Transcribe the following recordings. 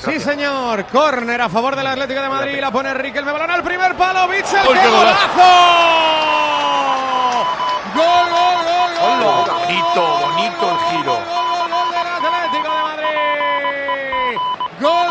Sí, señor. Córner a favor del Atlético de Madrid. La pone Riquelme. Balón al primer palo. Bitzel. ¡Qué golazo! ¡Gol, gol, gol, gol! Bonito el giro. Gol del Atlético de Madrid. Gol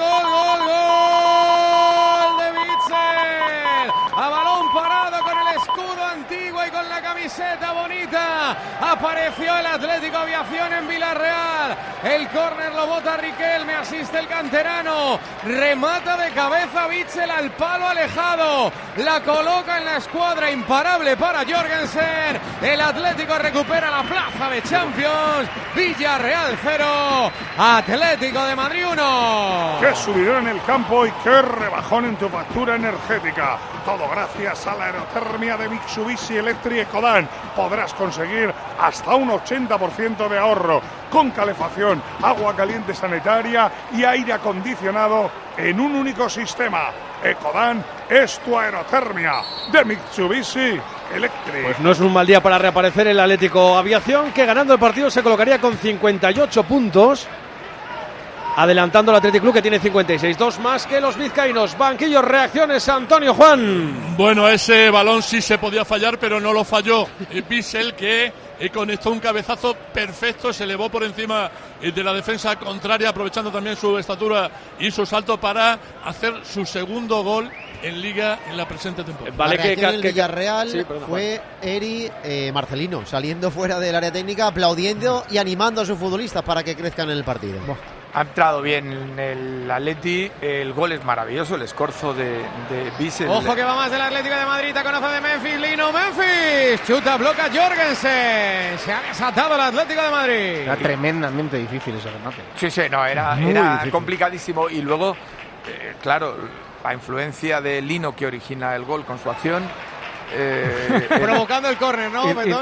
de Bitzel. A balón parado con el escudo antiguo y con la camiseta bonita. Apareció el Atlético Aviación en Villarreal. El córner lo bota Riquelme, asiste el canterano. Remata de cabeza Bitzel al palo alejado. La coloca en la escuadra, imparable para Jorgensen. El Atlético recupera la plaza de Champions. Villarreal 0, Atlético de Madrid 1. ¡Qué subidón en el campo y qué rebajón en tu factura energética! Todo gracias a la aerotermia de Mitsubishi Electric Ecodan. Podrás conseguir hasta un 80% de ahorro con calefacción, agua caliente sanitaria y aire acondicionado en un único sistema. Ecodan es tu aerotermia de Mitsubishi Electric. Pues no es un mal día para reaparecer el Atlético Aviación, que ganando el partido se colocaría con 58 puntos. Adelantando al Athletic Club, que tiene 56, 2 más que los vizcaínos. Banquillos, reacciones, Antonio Juan. Bueno, ese balón sí se podía fallar, pero no lo falló Bitzel, que conectó un cabezazo perfecto, se elevó por encima de la defensa contraria, aprovechando también su estatura y su salto para hacer su segundo gol en Liga en la presente temporada. Vale, la reacción del Villarreal fue Eri Marcelino, saliendo fuera del área técnica, aplaudiendo y animando a sus futbolistas para que crezcan en el partido. Ha entrado bien el Atleti, el gol es maravilloso, el escorzo de Bitzel. Ojo que va más del Atlético de Madrid, te conoce de Memphis, Lino Memphis, chuta, bloca Jorgensen, se ha desatado el Atlético de Madrid. Era tremendamente difícil ese remate. Sí, no, era complicadísimo y luego, claro, la influencia de Lino que origina el gol con su acción. Provocando el córner, ¿no, Betón?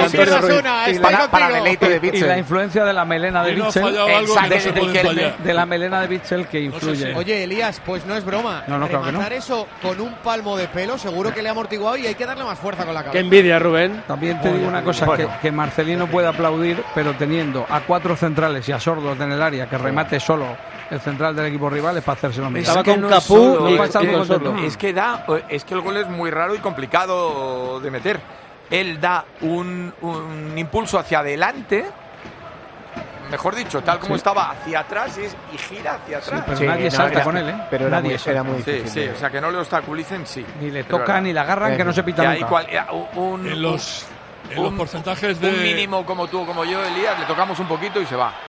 Para deleite de Bitzel. Y la influencia de la melena de Bitzel. De la melena de Bitzel que influye. Oye, Elías, pues no es broma. Rematar eso con un palmo de pelo seguro que le ha amortiguado y hay que darle más fuerza con la cabeza. Qué envidia, Rubén. También te digo una cosa, que Marcelino puede aplaudir, pero teniendo a 4 centrales y a Sordos en el área que remate solo el central del equipo rival es para hacerse lo mismo. Estaba con Capú y es que el gol es muy raro y complicado de meter. Él da un impulso hacia adelante, mejor dicho, tal como estaba hacia atrás y gira hacia atrás. Sí, pero nadie salta con él, ¿eh? Pero era muy difícil. Sí, o sea, que no le obstaculicen, sí. Ni le tocan ni le agarran, que no se pita nunca. En los porcentajes de... Un mínimo como tú o como yo, Elías, le tocamos un poquito y se va.